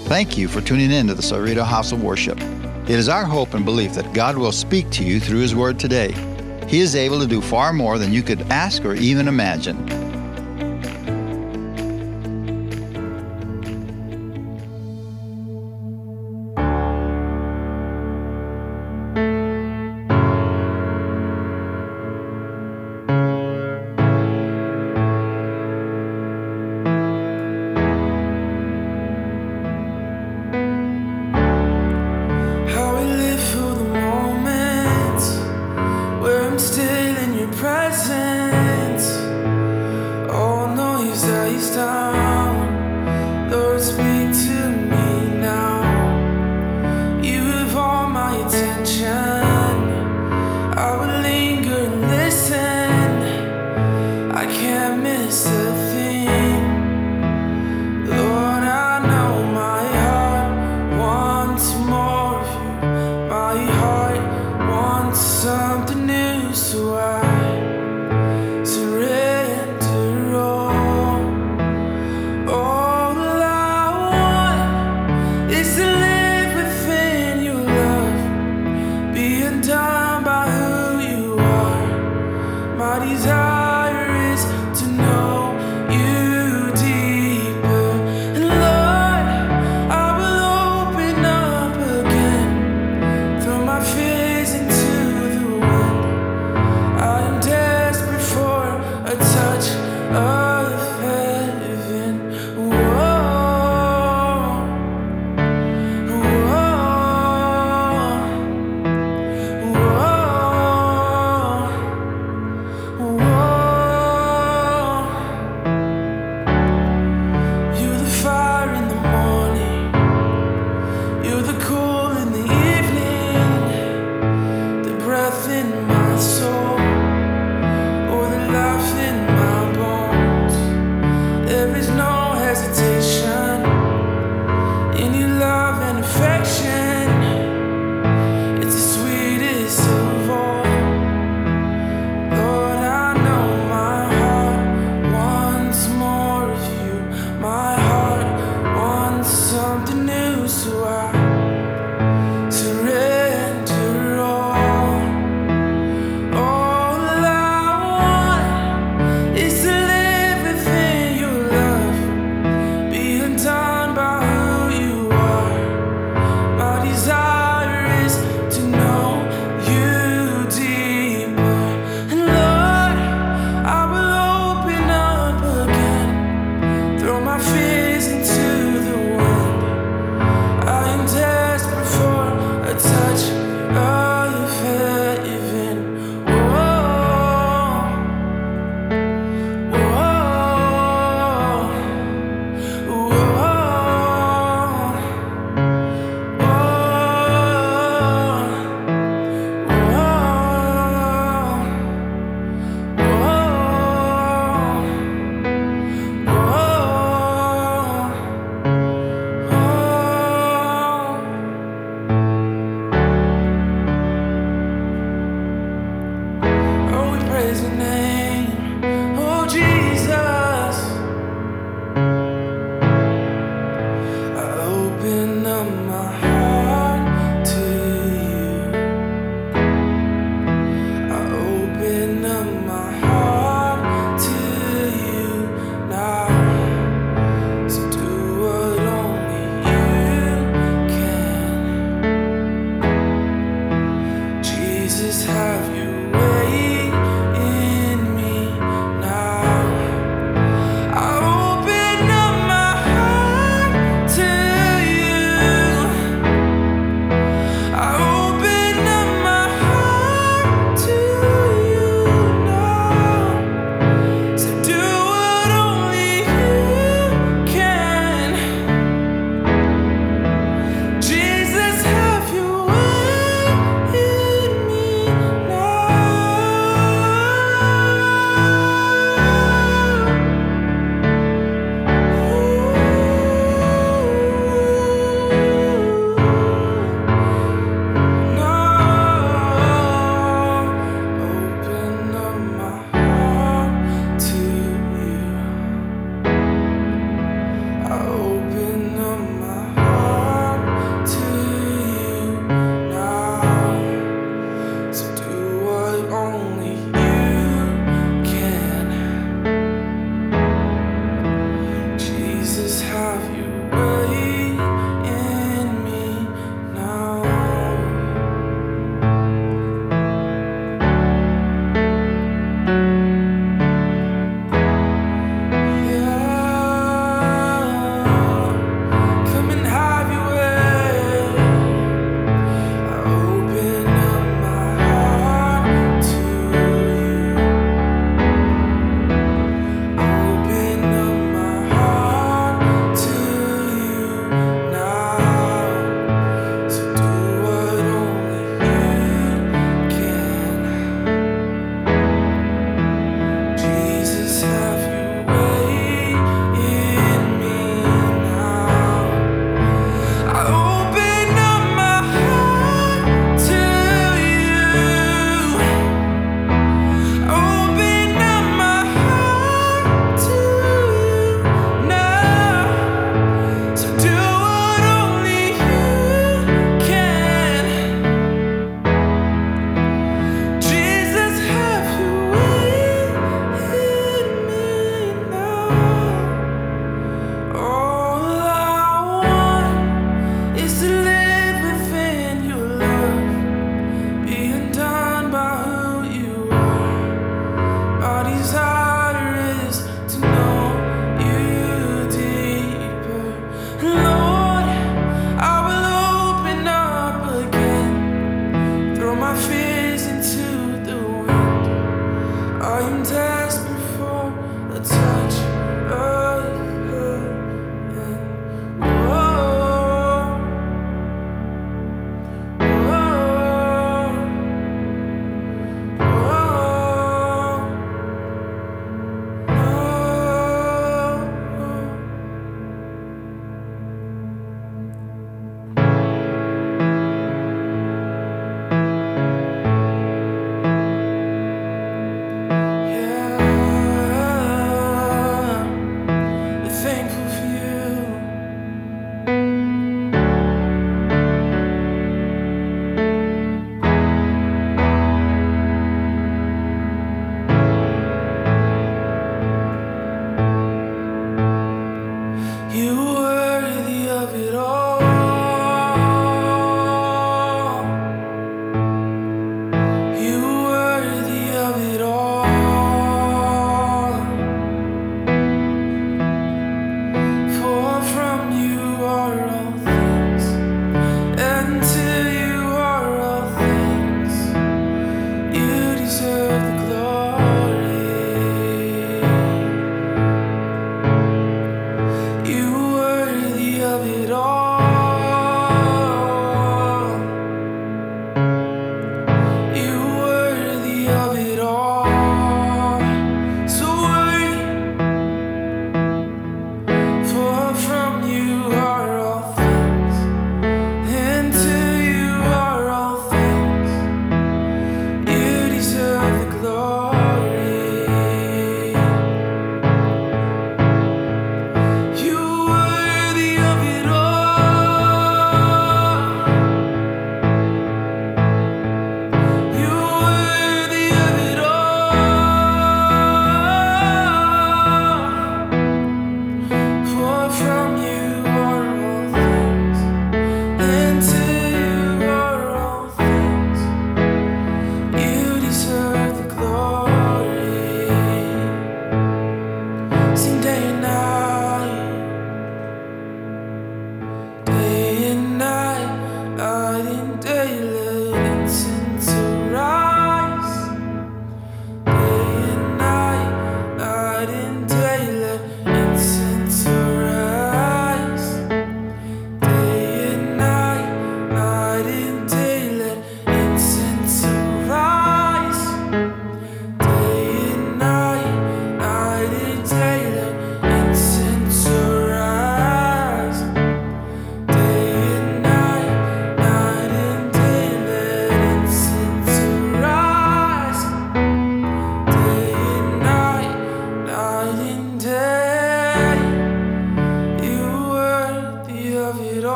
Thank you for tuning in to the Cerrito House of Worship. It is our hope and belief that God will speak to you through His Word today. He is able to do far more than you could ask or even imagine. Still in your presence,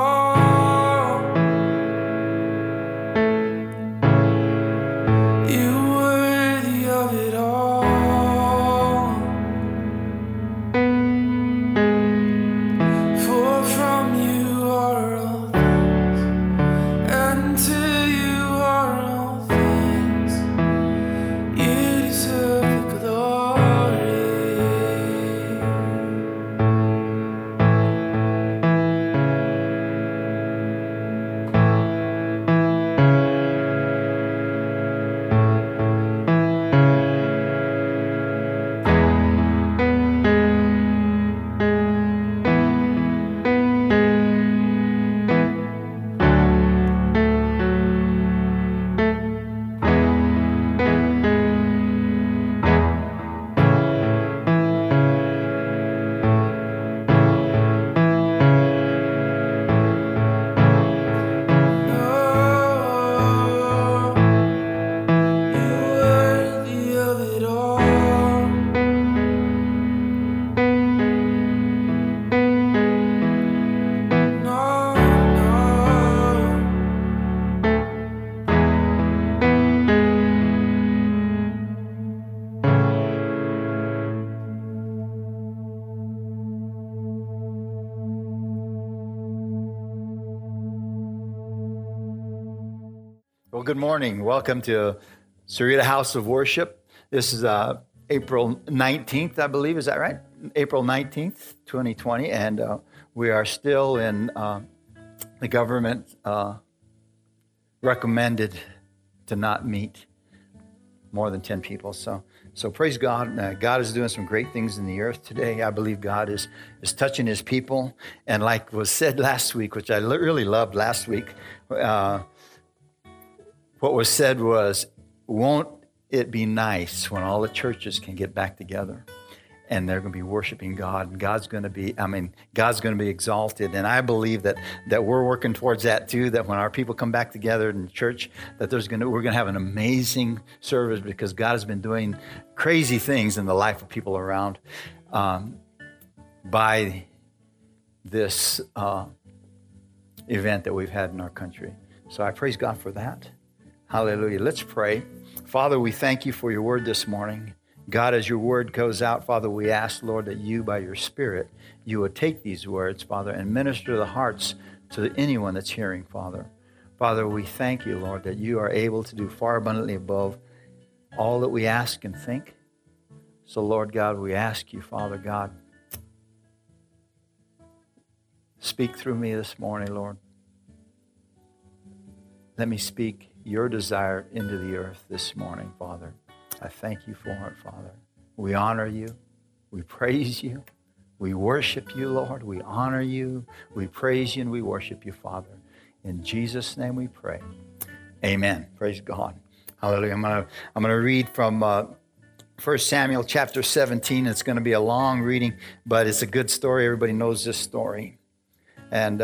all. You're worthy of it all. For from you are all things, and to you are all things. You deserve the glory. Well, good morning. Welcome to Sarita House of Worship. This is April 19th, I believe. Is that right? April 19th, 2020. And we are still in the government recommended to not meet more than 10 people. So praise God. God is doing some great things in the earth today. I believe God is touching his people. And like was said last week, which I really loved last week, what was said was, won't it be nice when all the churches can get back together and they're going to be worshiping God, and God's going to be exalted. And I believe that we're working towards that too, that when our people come back together in church, that we're going to have an amazing service, because God has been doing crazy things in the life of people around by this event that we've had in our country. So I praise God for that. Hallelujah. Let's pray. Father, we thank you for your word this morning. God, as your word goes out, Father, we ask, Lord, that you, by your Spirit, you would take these words, Father, and minister the hearts to anyone that's hearing, Father. Father, we thank you, Lord, that you are able to do far abundantly above all that we ask and think. So, Lord God, we ask you, Father God, speak through me this morning, Lord. Let me speak your desire into the earth this morning, Father. I thank you for it, Father. We honor you. We praise you. We worship you, Lord. We honor you. We praise you and we worship you, Father. In Jesus' name we pray. Amen. Praise God. Hallelujah. I'm going to read from 1 Samuel chapter 17. It's going to be a long reading, but it's a good story. Everybody knows this story. And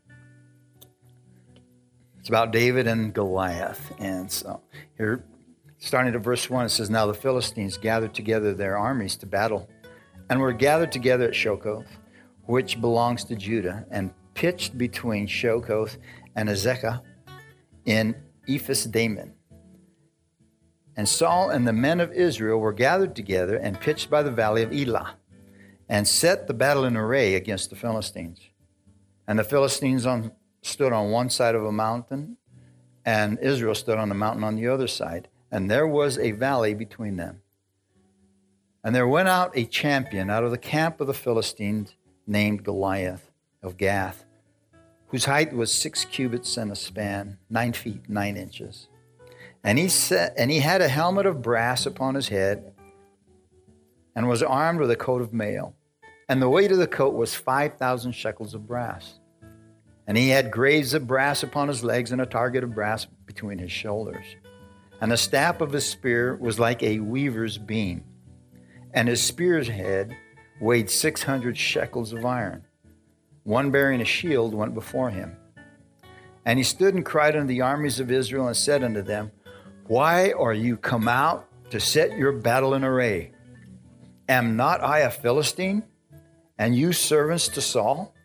it's about David and Goliath. And so here, starting at verse 1, it says, Now the Philistines gathered together their armies to battle, and were gathered together at Shokoth, which belongs to Judah, and pitched between Shokoth and Azekah in Ephes-dammim. And Saul and the men of Israel were gathered together and pitched by the valley of Elah, and set the battle in array against the Philistines. And the Philistines stood on one side of a mountain, and Israel stood on the mountain on the other side. And there was a valley between them. And there went out a champion out of the camp of the Philistines named Goliath of Gath, whose height was 6 cubits and a span, 9 feet, 9 inches. And he had a helmet of brass upon his head, and was armed with a coat of mail. And the weight of the coat was 5,000 shekels of brass. And he had graves of brass upon his legs, and a target of brass between his shoulders. And the staff of his spear was like a weaver's beam. And his spear's head weighed 600 shekels of iron. One bearing a shield went before him. And he stood and cried unto the armies of Israel, and said unto them, Why are you come out to set your battle in array? Am not I a Philistine, and you servants to Saul?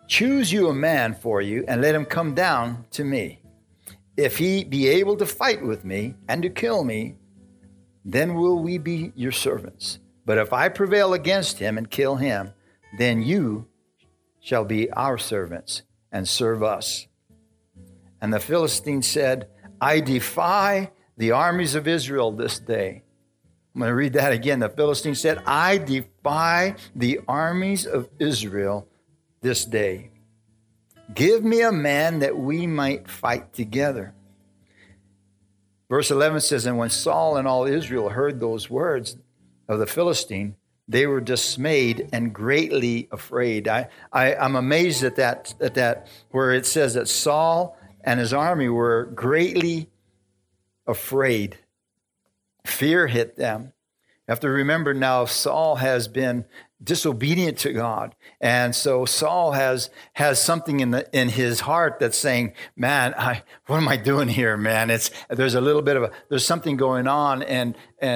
choose you a man for you, and let him come down to me. If he be able to fight with me and to kill me, then will we be your servants. But if I prevail against him and kill him, then you shall be our servants and serve us. And the Philistine said, I defy the armies of Israel this day. I'm going to read that again. The Philistine said, I defy the armies of Israel this day. Give me a man that we might fight together. Verse 11 says, and when Saul and all Israel heard those words of the Philistine, they were dismayed and greatly afraid. I'm amazed at that where it says that Saul and his army were greatly afraid. Fear hit them. You have to remember now, Saul has been disobedient to God. And so Saul has something in his heart that's saying, man, what am I doing here, man? There's a little bit of there's something going on, and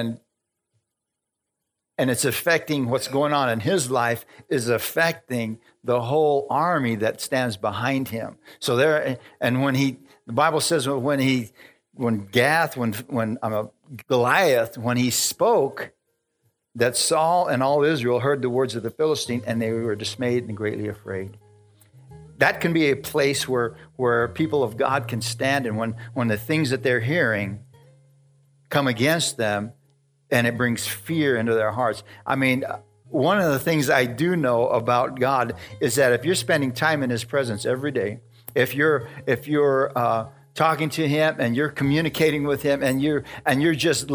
it's affecting what's going on in his life is affecting the whole army that stands behind him. So the Bible says when Goliath, when he spoke, that Saul and all Israel heard the words of the Philistine, and they were dismayed and greatly afraid. That can be a place where people of God can stand, and when the things that they're hearing come against them, and it brings fear into their hearts. I mean, one of the things I do know about God is that if you're spending time in his presence every day, if you're talking to him and you're communicating with him and you're just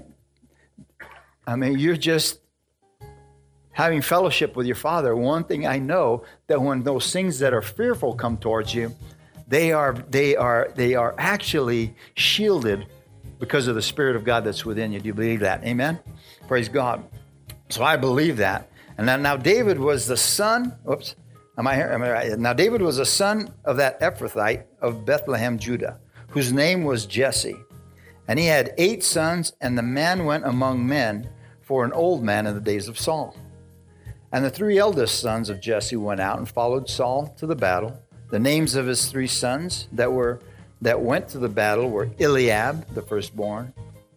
having fellowship with your Father, one thing I know, that when those things that are fearful come towards you, they are actually shielded because of the Spirit of God that's within you. Do you believe that? Amen? Praise God. So I believe that. And now David was the son, am I right? Now David was the son of that Ephrathite of Bethlehem, Judah, whose name was Jesse. And he had 8 sons, and the man went among men for an old man in the days of Saul. And the 3 eldest sons of Jesse went out and followed Saul to the battle. The names of his 3 sons that went to the battle were Eliab, the firstborn,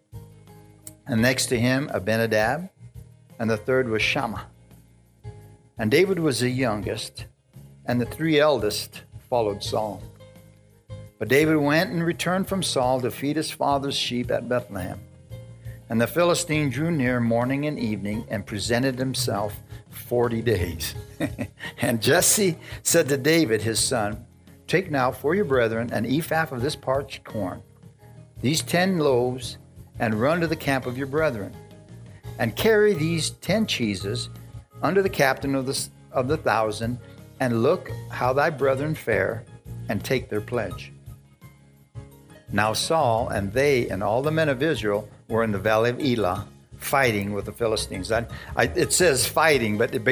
and next to him Abinadab, and the third was Shammah. And David was the youngest, and the 3 eldest followed Saul. But David went and returned from Saul to feed his father's sheep at Bethlehem. And the Philistine drew near morning and evening and presented himself 40 days. And Jesse said to David, his son, take now for your brethren an ephah of this parched corn, these 10 loaves, and run to the camp of your brethren. And carry these 10 cheeses under the captain of the 1,000, and look how thy brethren fare, and take their pledge. Now Saul and they and all the men of Israel were in the valley of Elah, fighting with the Philistines. It says fighting, but it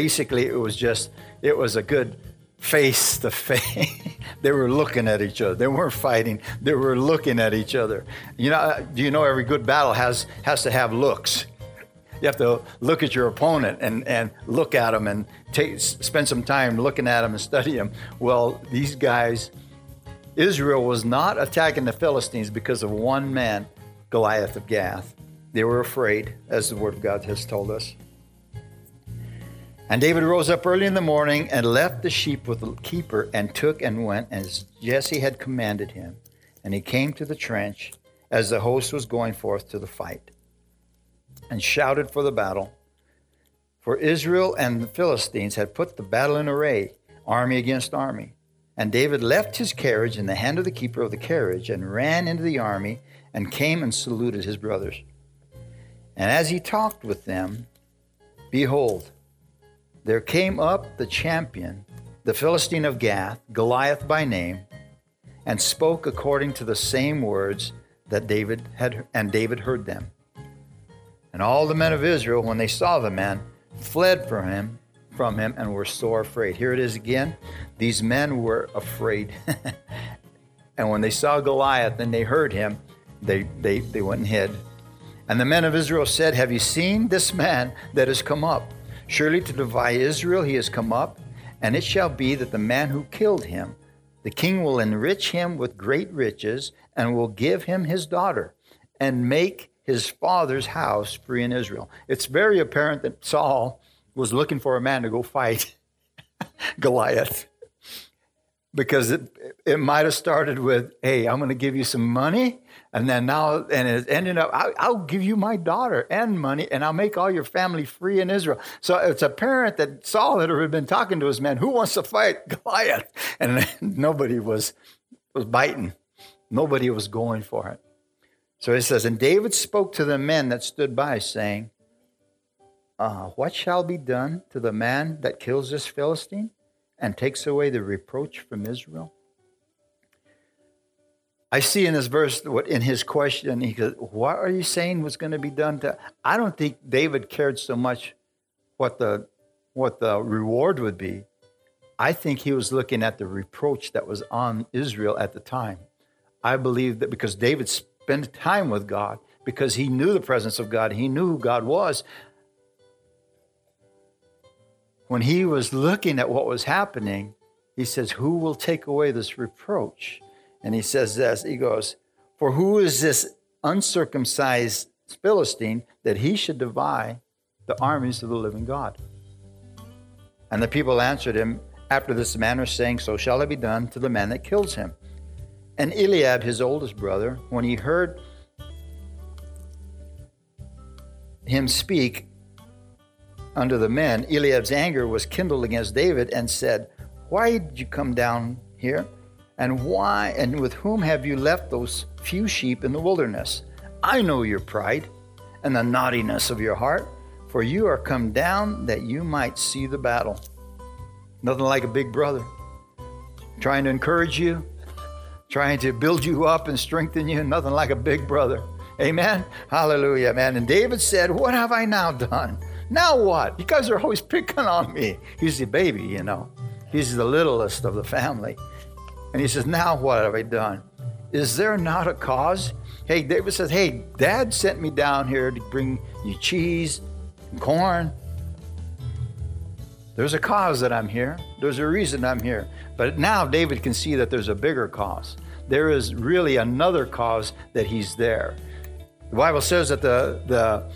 was a good face to face. They were looking at each other. They weren't fighting. They were looking at each other. Do you know every good battle has to have looks? You have to look at your opponent and look at them and spend some time looking at them and study them. Well, these guys, Israel was not attacking the Philistines because of one man, Goliath of Gath. They were afraid, as the Word of God has told us. And David rose up early in the morning and left the sheep with the keeper and took and went as Jesse had commanded him. And he came to the trench as the host was going forth to the fight, and shouted for the battle. For Israel and the Philistines had put the battle in array, army against army. And David left his carriage in the hand of the keeper of the carriage and ran into the army and came and saluted his brothers. And as he talked with them, behold, there came up the champion, the Philistine of Gath, Goliath by name, and spoke according to the same words that David heard them. And all the men of Israel, when they saw the man, fled from him and were sore afraid. Here it is again. These men were afraid. And when they saw Goliath and they heard him, they went and hid. And the men of Israel said, have you seen this man that has come up? Surely to defy Israel he has come up. And it shall be that the man who killed him, the king will enrich him with great riches and will give him his daughter and make his father's house free in Israel. It's very apparent that Saul was looking for a man to go fight Goliath, because it might have started with, hey, I'm going to give you some money. And then now, and it ended up, I'll give you my daughter and money, and I'll make all your family free in Israel. So it's apparent that Saul had already been talking to his men, who wants to fight Goliath? And nobody was biting. Nobody was going for it. So it says, and David spoke to the men that stood by, saying, what shall be done to the man that kills this Philistine and takes away the reproach from Israel? I see in this verse, what in his question, he goes, what are you saying was going to be done to? I don't think David cared so much what the reward would be. I think he was looking at the reproach that was on Israel at the time. I believe that because David spent time with God, because he knew the presence of God, he knew who God was. When he was looking at what was happening, he says, who will take away this reproach? And he says this, he goes, for who is this uncircumcised Philistine that he should divide the armies of the living God? And the people answered him after this manner, saying, so shall it be done to the man that kills him. And Eliab, his oldest brother, when he heard him speak unto the men, Eliab's anger was kindled against David, and said, why did you come down here? And why, and with whom have you left those few sheep in the wilderness? I know your pride and the naughtiness of your heart, for you are come down that you might see the battle. Nothing like a big brother trying to encourage you, trying to build you up and strengthen you. Nothing like a big brother. Amen. Hallelujah, man. And David said, what have I now done? Now what? You guys are always picking on me. He's the baby, you know. He's the littlest of the family. And he says, now what have I done? Is there not a cause? Hey, David says, hey, Dad sent me down here to bring you cheese and corn. There's a cause that I'm here. There's a reason I'm here. But now David can see that there's a bigger cause. There is really another cause that he's there. The Bible says that the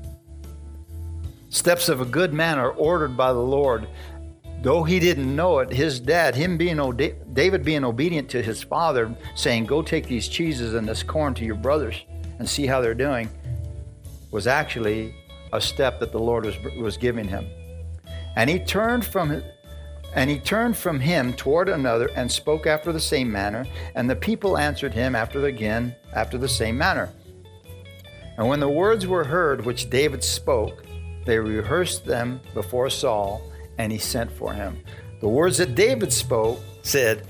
steps of a good man are ordered by the Lord. Though he didn't know it, his dad, David being obedient to his father, saying, go take these cheeses and this corn to your brothers and see how they're doing, was actually a step that the Lord was giving him. And he turned from him toward another and spoke after the same manner, and the people answered him after the same manner. And when the words were heard which David spoke, they rehearsed them before Saul, and he sent for him. The words that David spoke said,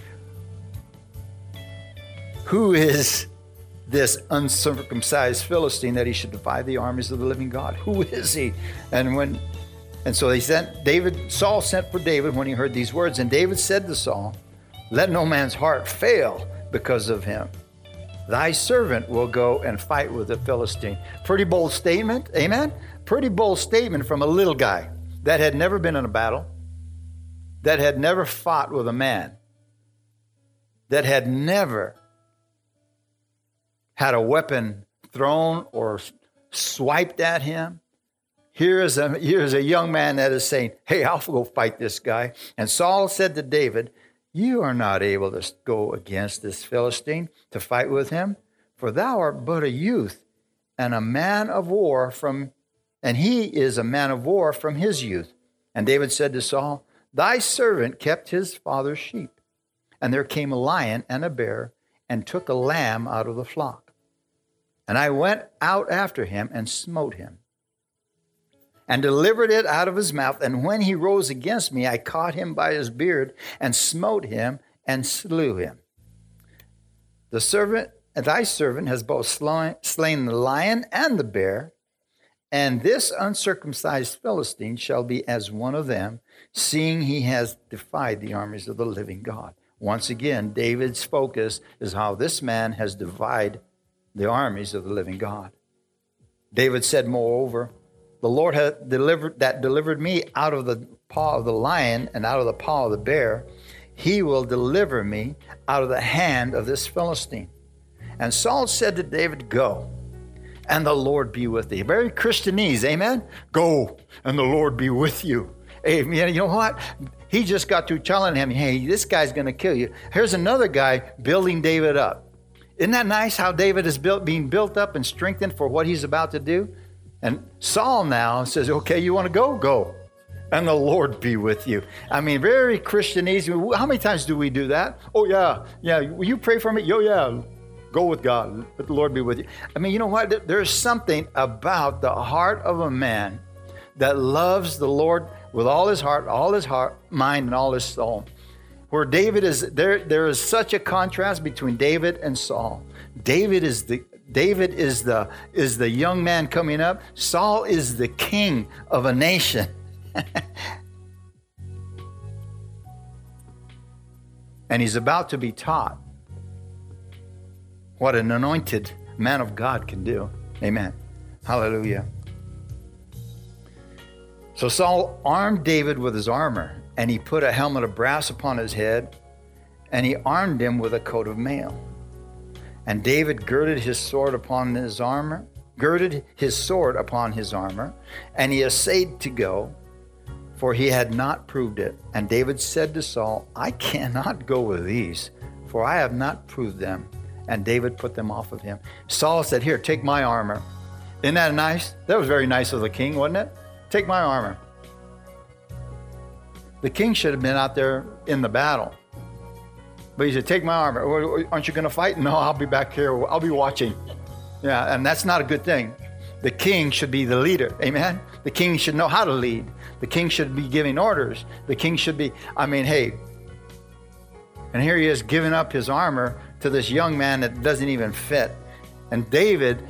who is this uncircumcised Philistine that he should defy the armies of the living God? Who is he? And so Saul sent for David when he heard these words. And David said to Saul, let no man's heart fail because of him. Thy servant will go and fight with the Philistine. Pretty bold statement. Amen. Pretty bold statement from a little guy that had never been in a battle, that had never fought with a man, that had never had a weapon thrown or swiped at him. Here is a young man that is saying, hey, I'll go fight this guy. And Saul said to David, you are not able to go against this Philistine to fight with him, for thou art but a youth and a man of war and he is a man of war from his youth. And David said to Saul, thy servant kept his father's sheep. And there came a lion and a bear and took a lamb out of the flock. And I went out after him and smote him and delivered it out of his mouth. And when he rose against me, I caught him by his beard and smote him and slew him. Thy servant has both slain the lion and the bear, and this uncircumcised Philistine shall be as one of them, seeing he has defied the armies of the living God. Once again, David's focus is how this man has defied the armies of the living God. David said, moreover, the Lord delivered me out of the paw of the lion and out of the paw of the bear. He will deliver me out of the hand of this Philistine. And Saul said to David, go, and the Lord be with thee. Very Christianese, amen? Go, and the Lord be with you. Amen. You know what? He just got through telling him, hey, this guy's going to kill you. Here's another guy building David up. Isn't that nice how David is being built up and strengthened for what he's about to do? And Saul now says, okay, you want to go? Go. And the Lord be with you. I mean, very Christianese. How many times do we do that? Oh, yeah. Yeah. Will you pray for me? Oh, yeah. Go with God. Let the Lord be with you. I mean, you know what? There's something about the heart of a man that loves the Lord with all his heart, mind, and all his soul. Where David is, there is such a contrast between David and Saul. David is the young man coming up. Saul is the king of a nation. And he's about to be taught what an anointed man of God can do. Amen. Hallelujah. So Saul armed David with his armor, and he put a helmet of brass upon his head, and he armed him with a coat of mail. And David girded his sword upon his armor, and he essayed to go, for he had not proved it. And David said to Saul, I cannot go with these, for I have not proved them. And David put them off of him. Saul said, here, take my armor. Isn't that nice? That was very nice of the king, wasn't it? Take my armor. The king should have been out there in the battle. But he said, take my armor. Aren't you going to fight? No, I'll be back here. I'll be watching. Yeah, and that's not a good thing. The king should be the leader. Amen? The king should know how to lead. The king should be giving orders. The king should be, hey. And here he is giving up his armor to this young man that doesn't even fit. And David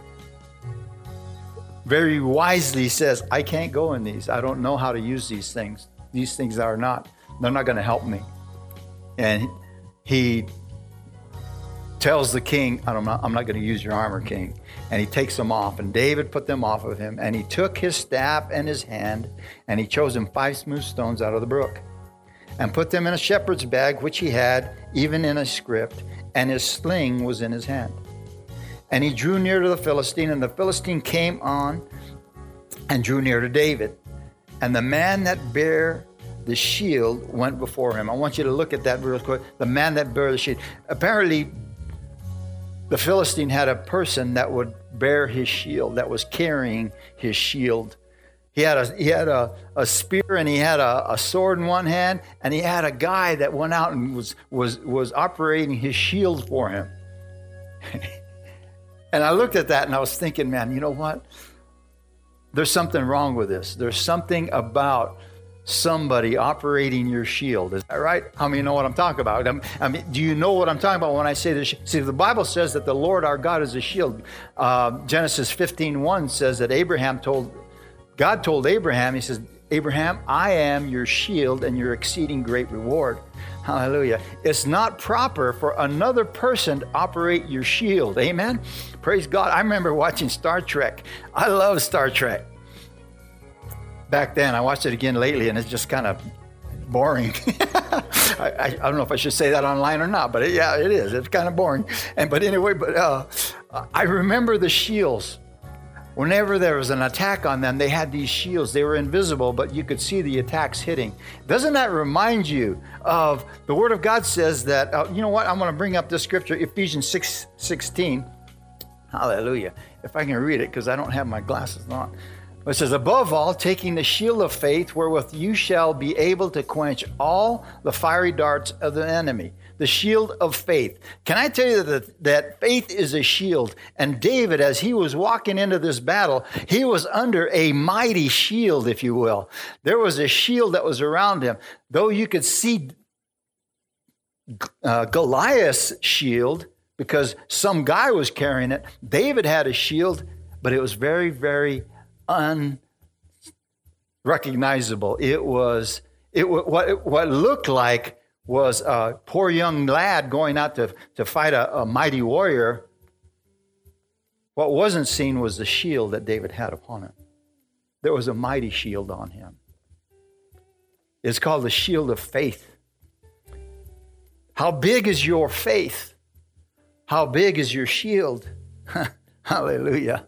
very wisely says, I can't go in these. I don't know how to use these things. These things they're not going to help me. And he tells the king, I'm not going to use your armor, king. And he takes them off. And David put them off of him. And he took his staff in his hand, and he chose him 5 smooth stones out of the brook, and put them in a shepherd's bag, which he had, even in a scrip, and his sling was in his hand. And he drew near to the Philistine, and the Philistine came on and drew near to David. And the man that bare the shield went before him. I want you to look at that real quick. The man that bare the shield. Apparently, the Philistine had a person that would bear his shield, that was carrying his shield. He had a spear, and he had a sword in one hand, and he had a guy that went out and was operating his shield for him. And I looked at that and I was thinking, man, you know what? There's something wrong with this. There's something about somebody operating your shield. Is that right? How many know what I'm talking about? Do you know what I'm talking about when I say this? See, the Bible says that the Lord our God is a shield. Genesis 15:1 says that God told Abraham, he says, Abraham, I am your shield and your exceeding great reward. Hallelujah. It's not proper for another person to operate your shield. Amen. Praise God. I remember watching Star Trek. I love Star Trek. Back then, I watched it again lately, and it's just kind of boring. I don't know if I should say that online or not, but it is. It's kind of boring. But anyway, I remember the shields. Whenever there was an attack on them, they had these shields. They were invisible, but you could see the attacks hitting. Doesn't that remind you of the Word of God says that, you know what? I'm going to bring up this scripture, Ephesians 6:16. Hallelujah. If I can read it, because I don't have my glasses on. It says, above all, taking the shield of faith, wherewith you shall be able to quench all the fiery darts of the enemy. The shield of faith. Can I tell you that faith is a shield? And David, as he was walking into this battle, he was under a mighty shield, if you will. There was a shield that was around him. Though you could see Goliath's shield, because some guy was carrying it, David had a shield, but it was very, very unrecognizable. What looked like was a poor young lad going out to fight a mighty warrior. What wasn't seen was the shield that David had upon him. there was a mighty shield on him. It's called the shield of faith. How big is your faith? How big is your shield? Hallelujah.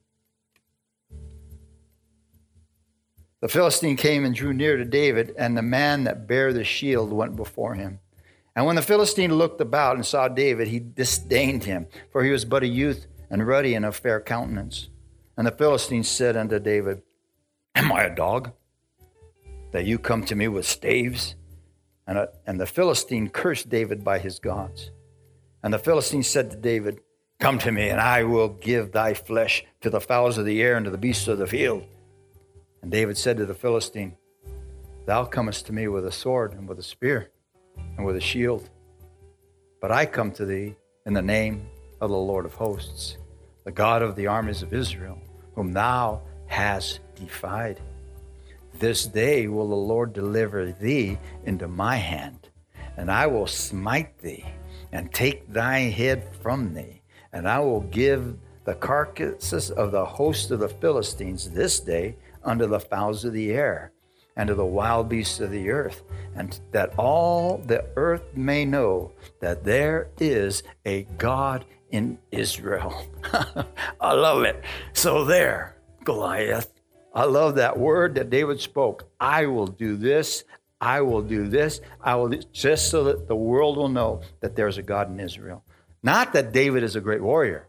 The Philistine came and drew near to David, and the man that bare the shield went before him. And when the Philistine looked about and saw David, he disdained him, for he was but a youth and ruddy and of fair countenance. And the Philistine said unto David, Am I a dog, that you come to me with staves? And the Philistine cursed David by his gods. And the Philistine said to David, Come to me, and I will give thy flesh to the fowls of the air and to the beasts of the field. And David said to the Philistine, Thou comest to me with a sword and with a spear and with a shield. But I come to thee in the name of the Lord of hosts, the God of the armies of Israel, whom thou hast defied. This day will the Lord deliver thee into my hand, and I will smite thee and take thy head from thee, and I will give the carcasses of the host of the Philistines this day unto the fowls of the air and to the wild beasts of the earth, and that all the earth may know that there is a God in Israel. I love it. So there, Goliath. I love that word that David spoke. I will do this. I will do this. I will do, just so that the world will know that there's a God in Israel. Not that David is a great warrior.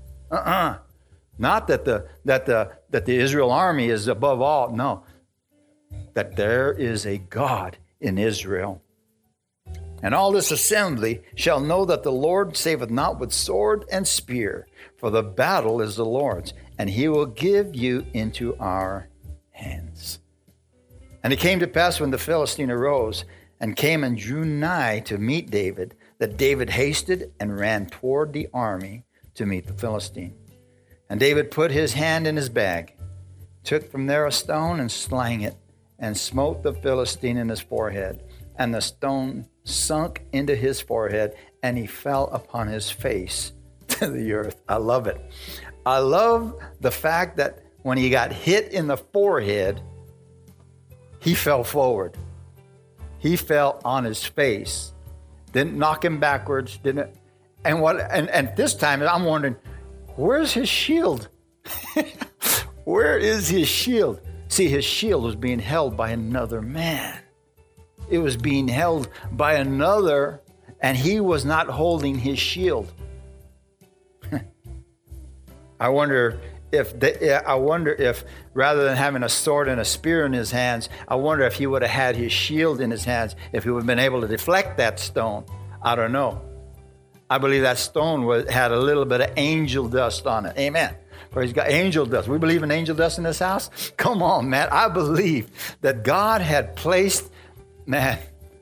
Not that the Israel army is above all. No. That there is a God in Israel. And all this assembly shall know that the Lord saveth not with sword and spear, for the battle is the Lord's, and he will give you into our hands. And it came to pass when the Philistine arose and came and drew nigh to meet David, that David hasted and ran toward the army to meet the Philistine. And David put his hand in his bag, took from there a stone and slang it, and smote the Philistine in his forehead. And the stone sunk into his forehead, and he fell upon his face to the earth. I love it. I love the fact that when he got hit in the forehead, he fell forward. He fell on his face. Didn't knock him backwards, didn't. And this time I'm wondering, where's his shield? Where is his shield? See, his shield was being held by another man. It was being held by another, and he was not holding his shield. I wonder if rather than having a sword and a spear in his hands, I wonder if he would have had his shield in his hands, if he would have been able to deflect that stone. I don't know. I believe that stone had a little bit of angel dust on it. Amen. Or he's got angel dust. We believe in angel dust in this house? Come on, man. I believe that God had placed, man,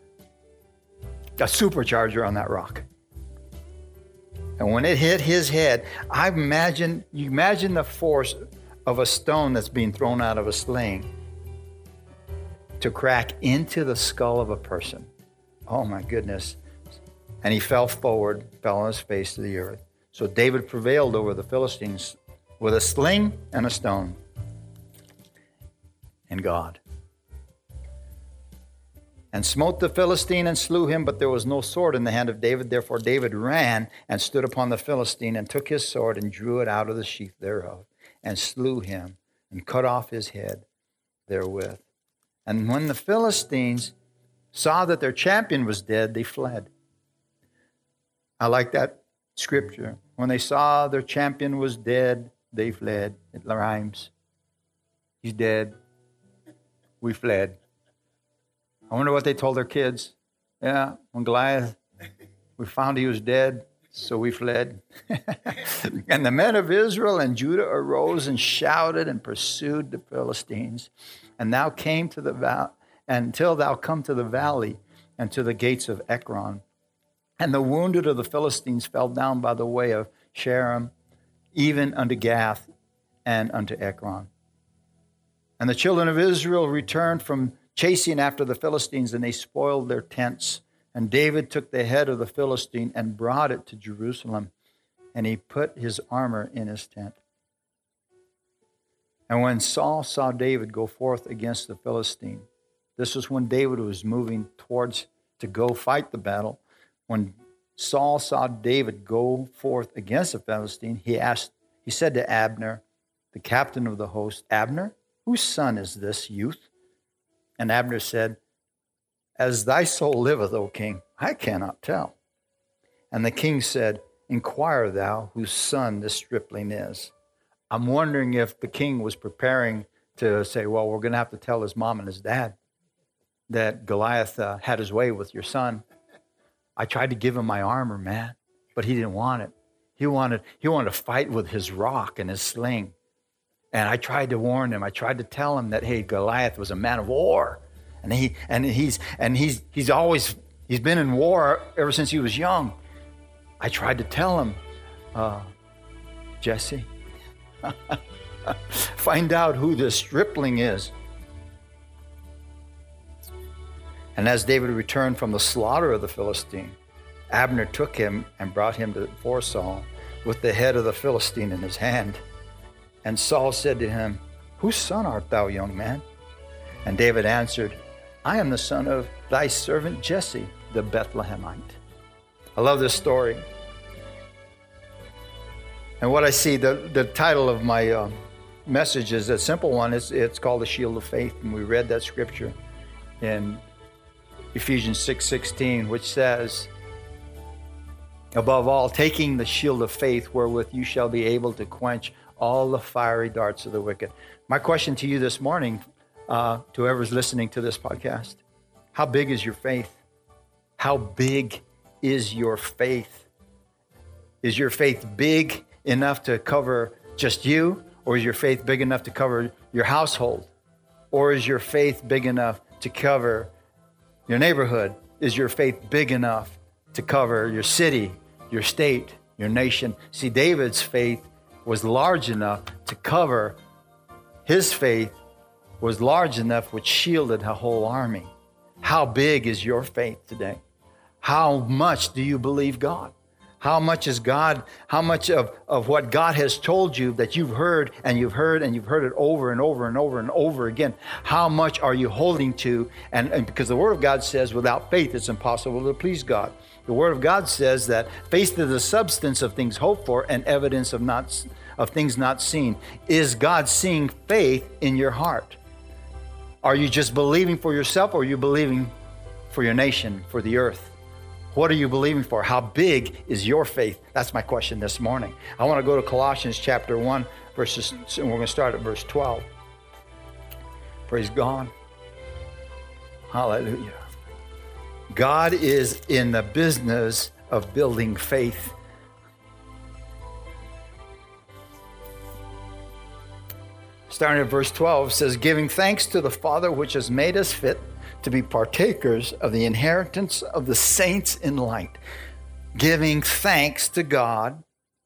a supercharger on that rock. And when it hit his head, you imagine the force of a stone that's being thrown out of a sling to crack into the skull of a person. Oh my goodness. And he fell forward, fell on his face to the earth. So David prevailed over the Philistines with a sling and a stone. And God. And smote the Philistine and slew him, but there was no sword in the hand of David. Therefore David ran and stood upon the Philistine and took his sword and drew it out of the sheath thereof and slew him and cut off his head therewith. And when the Philistines saw that their champion was dead, they fled. I like that scripture. When they saw their champion was dead, they fled. It rhymes. He's dead. We fled. I wonder what they told their kids. Yeah, when Goliath, we found he was dead, so we fled. And the men of Israel and Judah arose and shouted and pursued the Philistines. And thou came to the valley, until thou come to the valley and to the gates of Ekron. And the wounded of the Philistines fell down by the way of Shaaraim, even unto Gath and unto Ekron. And the children of Israel returned from chasing after the Philistines, and they spoiled their tents. And David took the head of the Philistine and brought it to Jerusalem, and he put his armor in his tent. And when Saul saw David go forth against the Philistine, this was when David was moving towards to go fight the battle. When Saul saw David go forth against the Philistine, he said to Abner, the captain of the host, Abner, whose son is this youth? And Abner said, as thy soul liveth, O king, I cannot tell. And the king said, inquire thou whose son this stripling is. I'm wondering if the king was preparing to say, well, we're going to have to tell his mom and his dad that Goliath had his way with your son. I tried to give him my armor, man, but he didn't want it. He wanted to fight with his rock and his sling. And I tried to warn him. I tried to tell him that, hey, Goliath was a man of war. And he's been in war ever since he was young. I tried to tell him, Jesse, find out who this stripling is. And as David returned from the slaughter of the Philistine, Abner took him and brought him before Saul with the head of the Philistine in his hand. And Saul said to him, whose son art thou, young man? And David answered, I am the son of thy servant Jesse, the Bethlehemite. I love this story. And what I see, the title of my message is a simple one. It's called the Shield of Faith. And we read that scripture in Ephesians 6:16, which says, above all, taking the shield of faith wherewith you shall be able to quench all the fiery darts of the wicked. My question to you this morning, to whoever's listening to this podcast, how big is your faith? How big is your faith? Is your faith big enough to cover just you? Or is your faith big enough to cover your household? Or is your faith big enough to cover your neighborhood? Is your faith big enough to cover your city, your state, your nation? See, David's faith was large enough to cover. His faith was large enough which shielded a whole army. How big is your faith today? How much do you believe God? How much is God, how much of what God has told you that you've heard and you've heard and you've heard it over and over and over and over again, how much are you holding to? And because the Word of God says without faith it's impossible to please God. The Word of God says that faith is the substance of things hoped for and evidence of things not seen. Is God seeing faith in your heart? Are you just believing for yourself, or are you believing for your nation, for the earth? What are you believing for? How big is your faith? That's my question this morning. I want to go to Colossians chapter 1, and we're going to start at verse 12. Praise God. Hallelujah. God is in the business of building faith. Starting at verse 12, it says, giving thanks to the Father which has made us fit to be partakers of the inheritance of the saints in light. Giving thanks to God,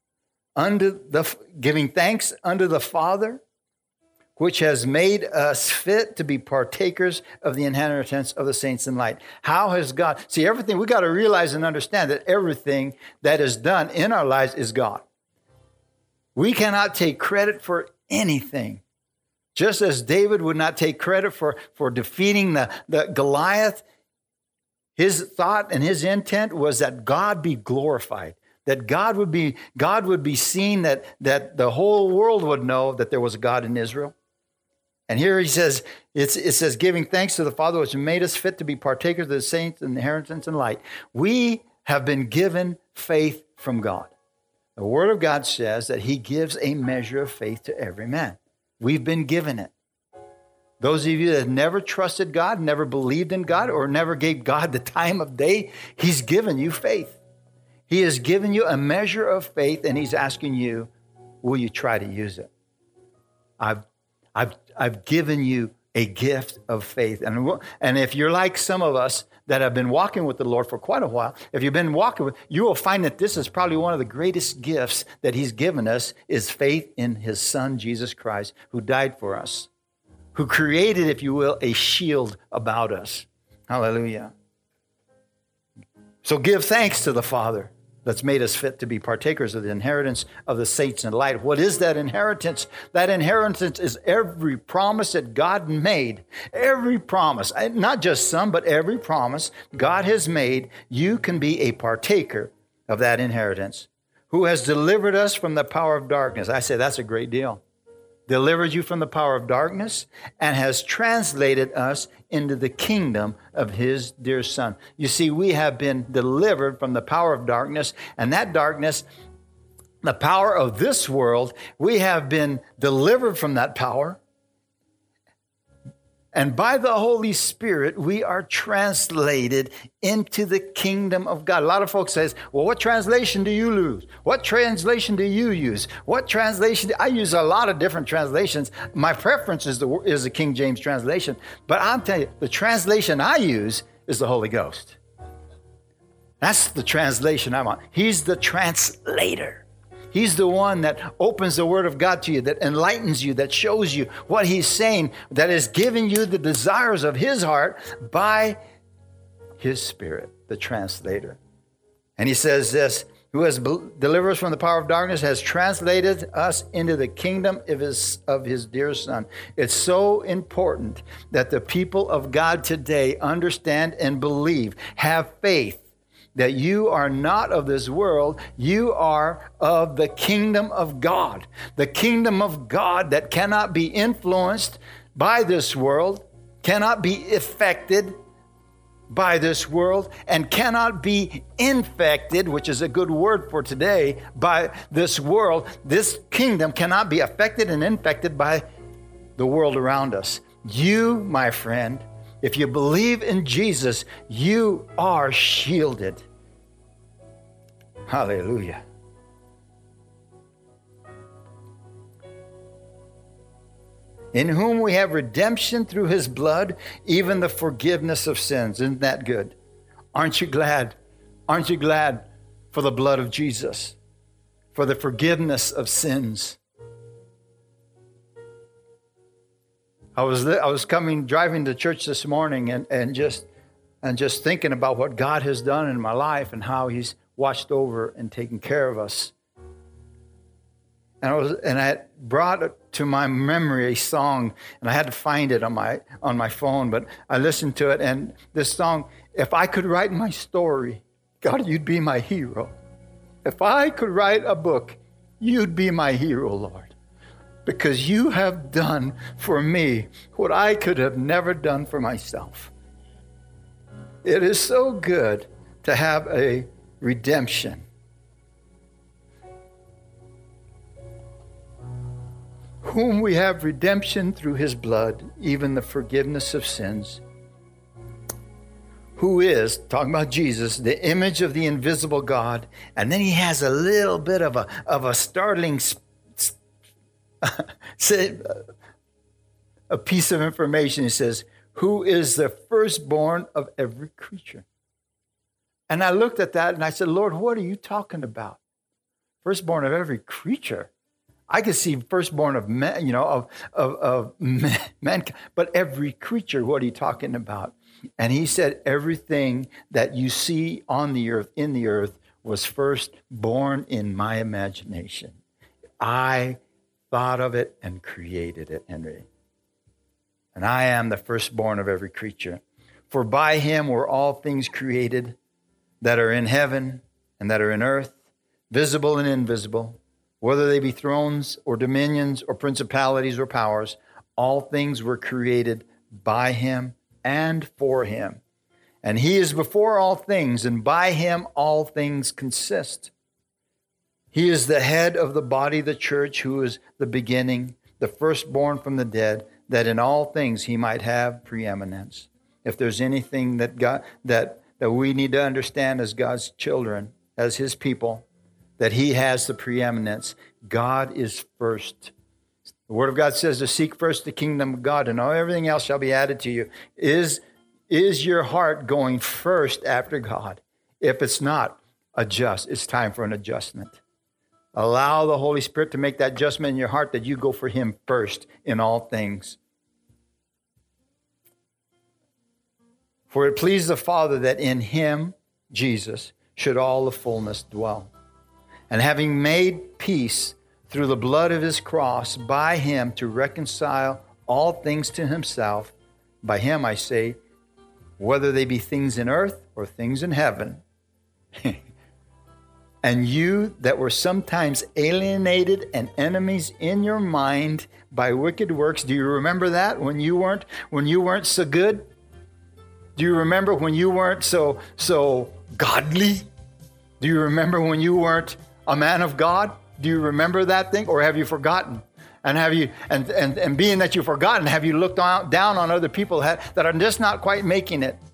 giving thanks unto the Father which has made us fit to be partakers of the inheritance of the saints in light. How has God, see, everything, we got to realize and understand that everything that is done in our lives is God. We cannot take credit for anything. Just as David would not take credit for defeating the Goliath, his thought and his intent was that God be glorified, that God would be seen, that the whole world would know that there was a God in Israel. And here he says, it says, giving thanks to the Father which made us fit to be partakers of the saints' inheritance and light. We have been given faith from God. The Word of God says that He gives a measure of faith to every man. We've been given it. Those of you that have never trusted God, never believed in God, or never gave God the time of day, He's given you faith. He has given you a measure of faith, and He's asking you, will you try to use it? I've given you a gift of faith. And if you're like some of us that have been walking with the Lord for quite a while, if you've been walking with, you will find that this is probably one of the greatest gifts that He's given us is faith in His Son, Jesus Christ, who died for us, who created, if you will, a shield about us. Hallelujah. So give thanks to the Father that's made us fit to be partakers of the inheritance of the saints in light. What is that inheritance? That inheritance is every promise that God made. Every promise, not just some, but every promise God has made. You can be a partaker of that inheritance. Who has delivered us from the power of darkness. I say that's a great deal. Delivered you from the power of darkness and has translated us into the kingdom of his dear Son. You see, we have been delivered from the power of darkness, and that darkness, the power of this world, we have been delivered from that power. And by the Holy Spirit, we are translated into the kingdom of God. A lot of folks says, well, what translation do you use? What translation do you use? What translation? I use a lot of different translations. My preference is the King James translation. But I'm telling you, the translation I use is the Holy Ghost. That's the translation I'm on. He's the translator. He's the one that opens the Word of God to you, that enlightens you, that shows you what He's saying, that is giving you the desires of His heart by His Spirit, the translator. And He says this, who has delivered us from the power of darkness, has translated us into the kingdom of his dear Son. It's so important that the people of God today understand and believe, have faith, that you are not of this world, you are of the kingdom of God. The kingdom of God that cannot be influenced by this world, cannot be affected by this world, and cannot be infected, which is a good word for today, by this world. This kingdom cannot be affected and infected by the world around us. You, my friend, if you believe in Jesus, you are shielded. Hallelujah. In whom we have redemption through his blood, even the forgiveness of sins. Isn't that good? Aren't you glad? Aren't you glad for the blood of Jesus, for the forgiveness of sins? I was driving to church this morning and just thinking about what God has done in my life and how He's watched over and taken care of us. And I brought to my memory a song, and I had to find it on my phone, but I listened to it, and this song, if I could write my story, God, you'd be my hero. If I could write a book, you'd be my hero, Lord. Because you have done for me what I could have never done for myself. It is so good to have a redemption. Whom we have redemption through his blood, even the forgiveness of sins. Who is, talking about Jesus, the image of the invisible God. And then he has a little bit of a startling a piece of information. He says, who is the firstborn of every creature. And I looked at that and I said, Lord, what are you talking about? Firstborn of every creature. I could see firstborn of men, of mankind, but every creature, what are you talking about? And he said, everything that you see on the earth, in the earth, was first born in my imagination. I thought of it and created it, Henry. And I am the firstborn of every creature. For by him were all things created that are in heaven and that are in earth, visible and invisible, whether they be thrones or dominions or principalities or powers, all things were created by him and for him. And he is before all things, and by him all things consist. He is the head of the body, the church, who is the beginning, the firstborn from the dead, that in all things he might have preeminence. If there's anything that we need to understand as God's children, as his people, that he has the preeminence. God is first. The Word of God says to seek first the kingdom of God, and everything else shall be added to you. Is your heart going first after God? If it's not, adjust. It's time for an adjustment. Allow the Holy Spirit to make that adjustment in your heart that you go for him first in all things. For it pleased the Father that in him, Jesus, should all the fullness dwell. And having made peace through the blood of his cross, by him to reconcile all things to himself, by him I say, whether they be things in earth or things in heaven. And you that were sometimes alienated and enemies in your mind by wicked works. Do you remember that when you weren't so good? Do you remember when you weren't so godly? Do you remember when you weren't a man of God? Do you remember that thing, or have you forgotten? And have you and being that you've forgotten, have you looked down on other people that are just not quite making it?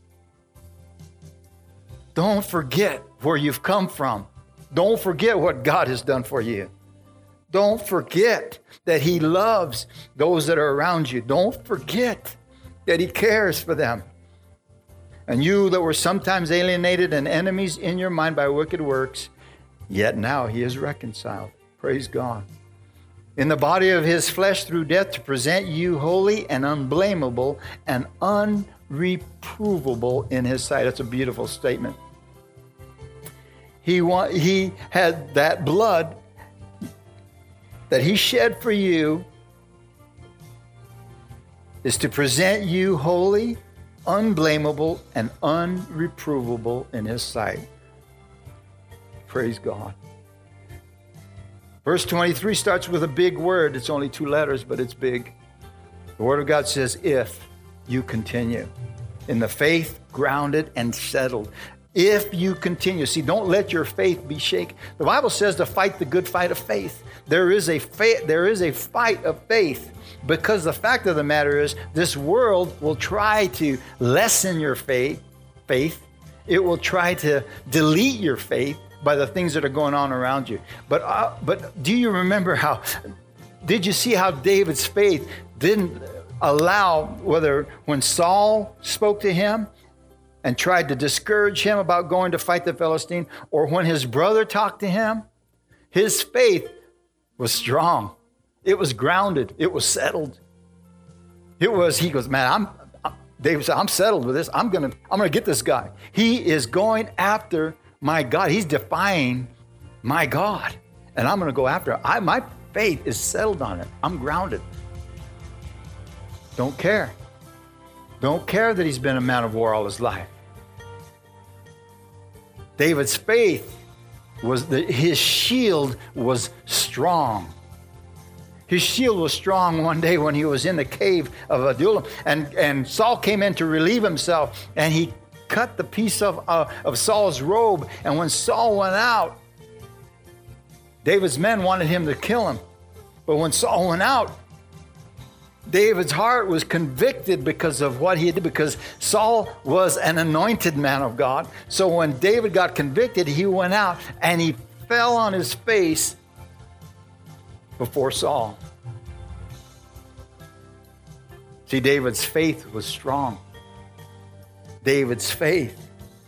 Don't forget where you've come from. Don't forget what God has done for you. Don't forget that he loves those that are around you. Don't forget that he cares for them. And you that were sometimes alienated and enemies in your mind by wicked works, yet now he is reconciled. Praise God. In the body of his flesh through death, to present you holy and unblameable and unreprovable in his sight. That's a beautiful statement. He had that blood that he shed for you is to present you holy, unblameable, and unreprovable in his sight. Praise God. Verse 23 starts with a big word. It's only 2 letters, but it's big. The Word of God says, if you continue in the faith, grounded and settled. If you continue. See, don't let your faith be shaken. The Bible says to fight the good fight of faith. There is a fight of faith, because the fact of the matter is this world will try to lessen your faith. It will try to delete your faith by the things that are going on around you. But do you remember did you see how David's faith didn't allow, when Saul spoke to him and tried to discourage him about going to fight the Philistine, or when his brother talked to him, his faith was strong. It was grounded. It was settled. He goes, man, David said, I'm settled with this. I'm gonna get this guy. He is going after my God. He's defying my God. And I'm gonna go after him. My faith is settled on it. I'm grounded. Don't care. Don't care that he's been a man of war all his life. David's faith his shield was strong. His shield was strong one day when he was in the cave of Adullam, and Saul came in to relieve himself, and he cut the piece of Saul's robe. And when Saul went out, David's men wanted him to kill him. But when Saul went out, David's heart was convicted because of what he did, because Saul was an anointed man of God. So when David got convicted, he went out and he fell on his face before Saul. See, David's faith was strong. David's faith.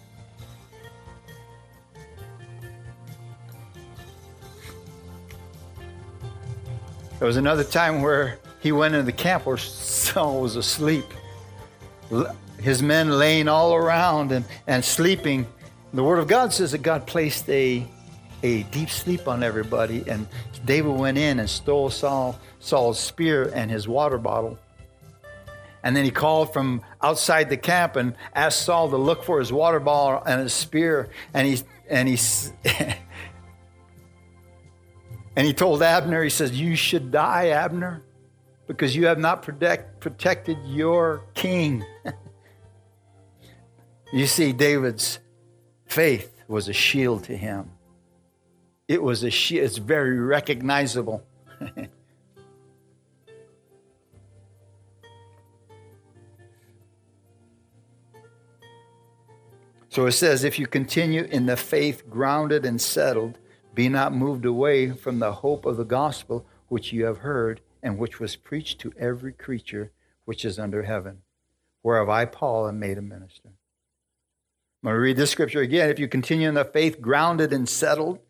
There was another time where he went into the camp where Saul was asleep. His men laying all around and sleeping. The Word of God says that God placed a deep sleep on everybody. And David went in and stole Saul's spear and his water bottle. And then he called from outside the camp and asked Saul to look for his water bottle and his spear. And he told Abner, he says, you should die, Abner, because you have not protected your king. You see, David's faith was a shield to him. It was a shield. It's very recognizable. So it says, if you continue in the faith, grounded and settled, be not moved away from the hope of the gospel which you have heard, and which was preached to every creature which is under heaven, whereof I, Paul, am made a minister. I'm going to read this scripture again. If you continue in the faith, grounded and settled,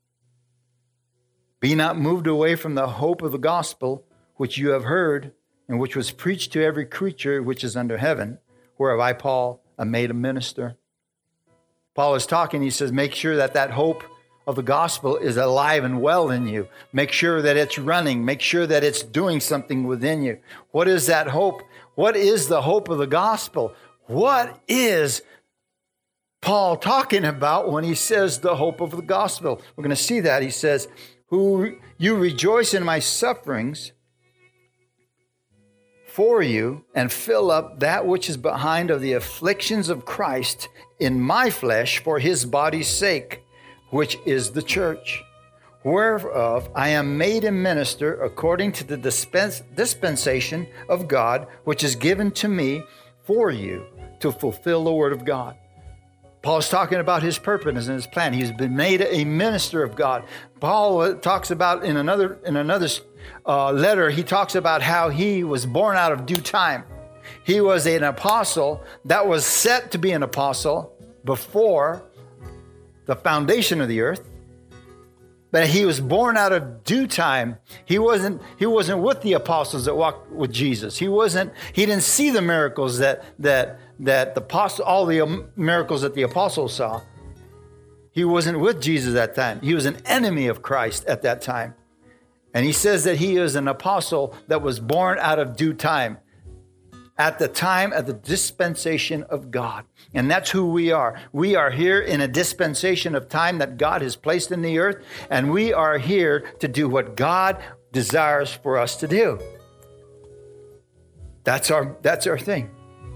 be not moved away from the hope of the gospel which you have heard, and which was preached to every creature which is under heaven, whereof I, Paul, am made a minister. Paul is talking. He says, make sure that that hope of the gospel is alive and well in you. Make sure that it's running. Make sure that it's doing something within you. What is that hope? What is the hope of the gospel? What is Paul talking about when he says the hope of the gospel? We're going to see that. He says, who you rejoice in my sufferings for you and fill up that which is behind of the afflictions of Christ in my flesh for his body's sake, which is the church, whereof I am made a minister according to the dispensation of God, which is given to me for you to fulfill the word of God. Paul's talking about his purpose and his plan. He's been made a minister of God. Paul talks about in another letter, he talks about how he was born out of due time. He was an apostle that was set to be an apostle before the foundation of the earth. But he was born out of due time. He wasn't with the apostles that walked with Jesus. He didn't see the miracles that the apostle, all the miracles that the apostles saw. He wasn't with Jesus at that time. He was an enemy of Christ at that time. And he says that he is an apostle that was born out of due time. At the time of the dispensation of God. And that's who we are. We are here in a dispensation of time that God has placed in the earth. And we are here to do what God desires for us to do. That's our thing.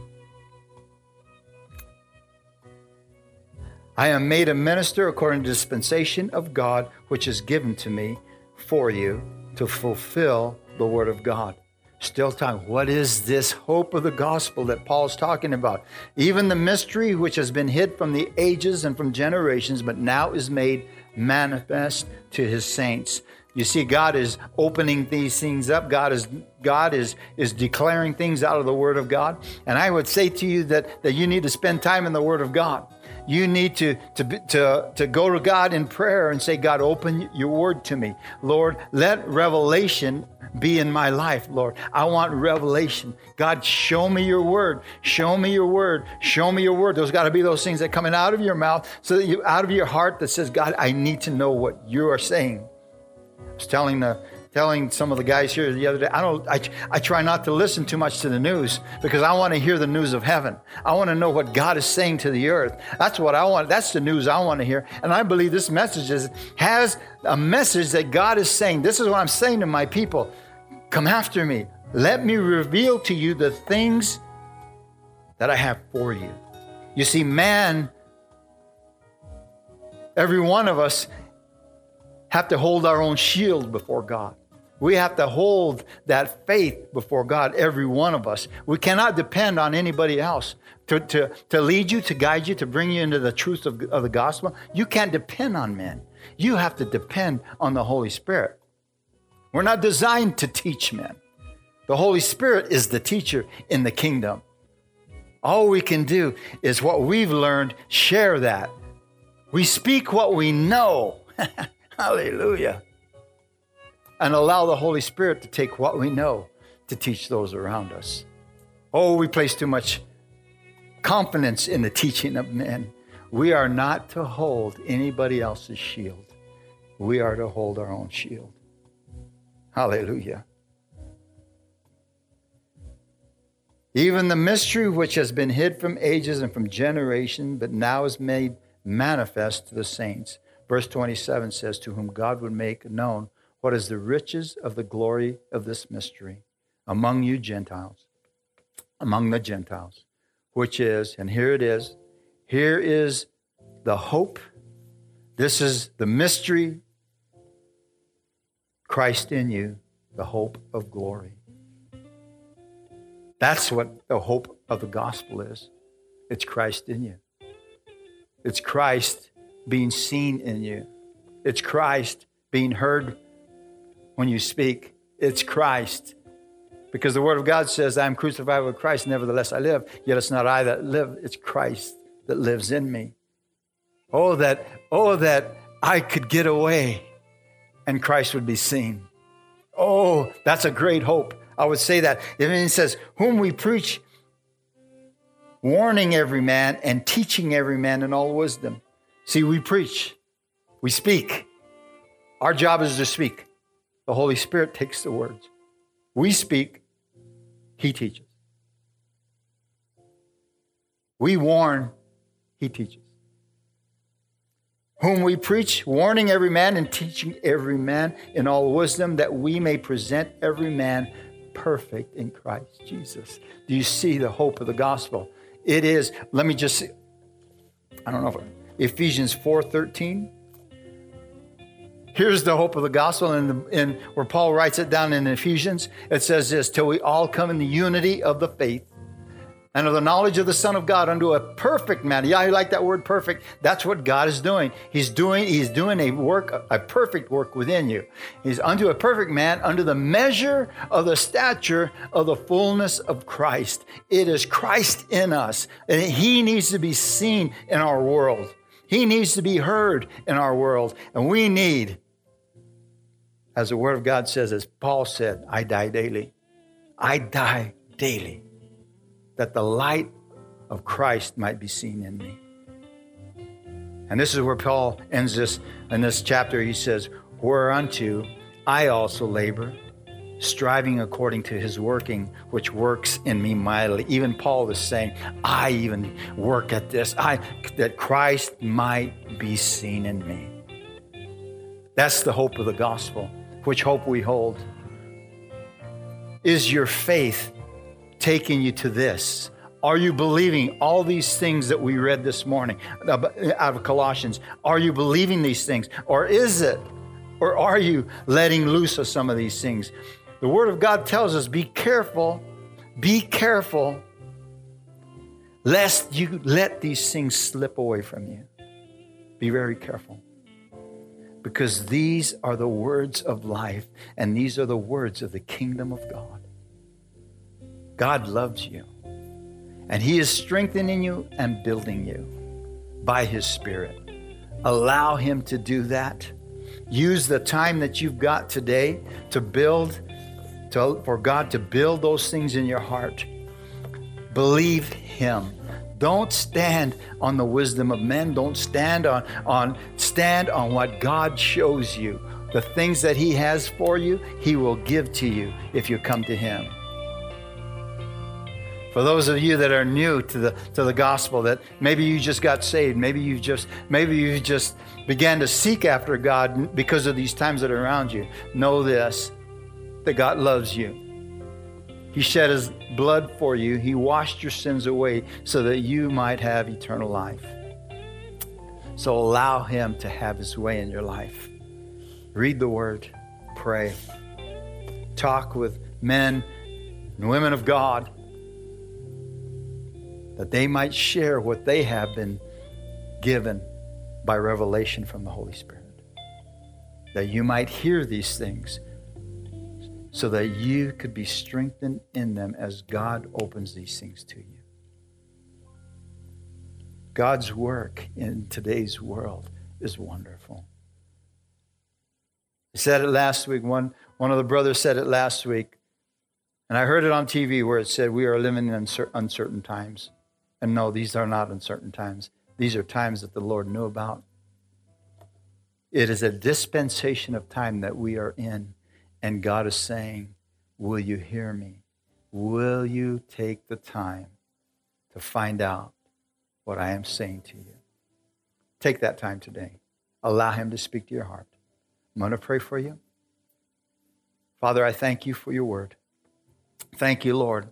I am made a minister according to the dispensation of God, which is given to me for you to fulfill the word of God. Still talking, what is this hope of the gospel that Paul's talking about? Even the mystery which has been hid from the ages and from generations, but now is made manifest to his saints. You see, God is opening these things up. God is declaring things out of the word of God. And I would say to you that you need to spend time in the word of God. You need to go to God in prayer and say, God, open your word to me. Lord, let revelation be in my life, Lord. I want revelation. God, show me your word. Show me your word. Show me your word. There's got to be those things that coming out of your mouth, so that you out of your heart that says, God, I need to know what you are saying. I was telling some of the guys here the other day, I try not to listen too much to the news because I want to hear the news of heaven. I want to know what God is saying to the earth. That's what I want. That's the news I want to hear. And I believe this message has a message that God is saying. This is what I'm saying to my people. Come after me. Let me reveal to you the things that I have for you. You see, man, every one of us have to hold our own shield before God. We have to hold that faith before God, every one of us. We cannot depend on anybody else to lead you, to guide you, to bring you into the truth of the gospel. You can't depend on men. You have to depend on the Holy Spirit. We're not designed to teach men. The Holy Spirit is the teacher in the kingdom. All we can do is what we've learned, share that. We speak what we know. Hallelujah. And allow the Holy Spirit to take what we know to teach those around us. Oh, we place too much confidence in the teaching of men. We are not to hold anybody else's shield. We are to hold our own shield. Hallelujah. Even the mystery which has been hid from ages and from generation, but now is made manifest to the saints. Verse 27 says, to whom God would make known what is the riches of the glory of this mystery among you Gentiles, among the Gentiles, which is, and here it is, here is the hope. This is the mystery, Christ in you, the hope of glory. That's what the hope of the gospel is. It's Christ in you. It's Christ being seen in you. It's Christ being heard when you speak. It's Christ. Because the word of God says, I am crucified with Christ, nevertheless I live. Yet it's not I that live, it's Christ that lives in me. Oh, that I could get away and Christ would be seen. Oh, that's a great hope. I would say that. It says, whom we preach warning every man and teaching every man in all wisdom. See, we preach, we speak. Our job is to speak. The Holy Spirit takes the words. We speak, He teaches. We warn, He teaches. Whom we preach, warning every man and teaching every man in all wisdom, that we may present every man perfect in Christ Jesus. Do you see the hope of the gospel? It is, let me just see, I don't know if Ephesians 4:13. Here's the hope of the gospel, in where Paul writes it down in Ephesians. It says this, till we all come in the unity of the faith and of the knowledge of the Son of God unto a perfect man. Yeah, I like that word perfect. That's what God is doing. He's doing a perfect work within you. He's unto a perfect man, unto the measure of the stature of the fullness of Christ. It is Christ in us, and He needs to be seen in our world. He needs to be heard in our world, and we need, as the Word of God says, as Paul said, I die daily. I die daily, that the light of Christ might be seen in me. And this is where Paul ends this in this chapter. He says, whereunto I also labor, striving according to His working, which works in me mightily. Even Paul is saying, I even work at this, that Christ might be seen in me. That's the hope of the gospel. Which hope we hold. Is your faith taking you to this? Are you believing all these things that we read this morning out of Colossians? Are you believing these things? Or are you letting loose of some of these things? The Word of God tells us, be careful, lest you let these things slip away from you. Be very careful. Because these are the words of life, and these are the words of the kingdom of God. God loves you, and He is strengthening you and building you by His Spirit. Allow Him to do that. Use the time that you've got today for God to build those things in your heart. Believe Him. Don't stand on the wisdom of men. Don't stand on what God shows you. The things that He has for you, He will give to you if you come to Him. For those of you that are new to the gospel, that maybe you just got saved, maybe you just began to seek after God because of these times that are around you, know this, that God loves you. He shed His blood for you. He washed your sins away so that you might have eternal life. So allow Him to have His way in your life. Read the Word. Pray. Talk with men and women of God, that they might share what they have been given by revelation from the Holy Spirit. That you might hear these things so that you could be strengthened in them as God opens these things to you. God's work in today's world is wonderful. I said it last week. One of the brothers said it last week, and I heard it on TV where it said we are living in uncertain times. And no, these are not uncertain times. These are times that the Lord knew about. It is a dispensation of time that we are in. And God is saying, will you hear me? Will you take the time to find out what I am saying to you? Take that time today. Allow Him to speak to your heart. I'm going to pray for you. Father, I thank you for your word. Thank you, Lord,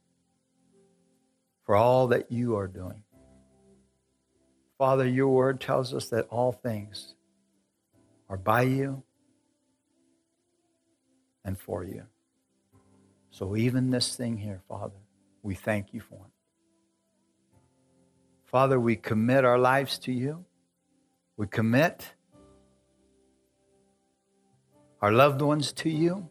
for all that you are doing. Father, your word tells us that all things are by you and for you. So even this thing here, Father, we thank you for it. Father, we commit our lives to you. We commit our loved ones to you.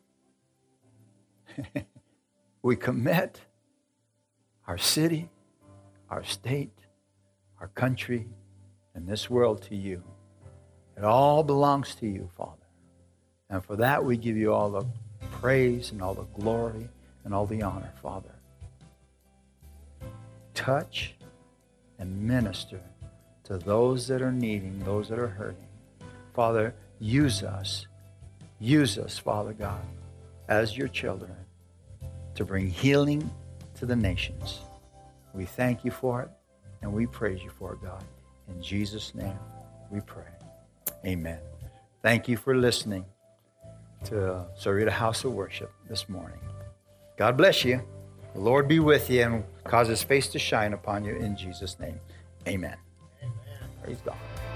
We commit our city, our state, our country, and this world to you. It all belongs to you, Father. And for that, we give you all the praise and all the glory and all the honor, Father. touch and minister to those that are needing, those that are hurting. Father, use us, Father God, as your children to bring healing to the nations. We thank you for it, and we praise you for it, God. In Jesus' name we pray. Amen. Thank you for listening to Sahuarita House of Worship this morning. God bless you. The Lord be with you and cause his face to shine upon you in Jesus' name. Amen. Praise God.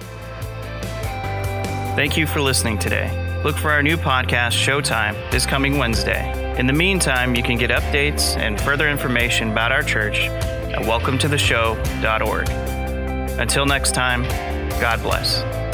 Thank you for listening today. Look for our new podcast, Showtime, this coming Wednesday. In the meantime, you can get updates and further information about our church at welcometotheshow.org. Until next time, God bless.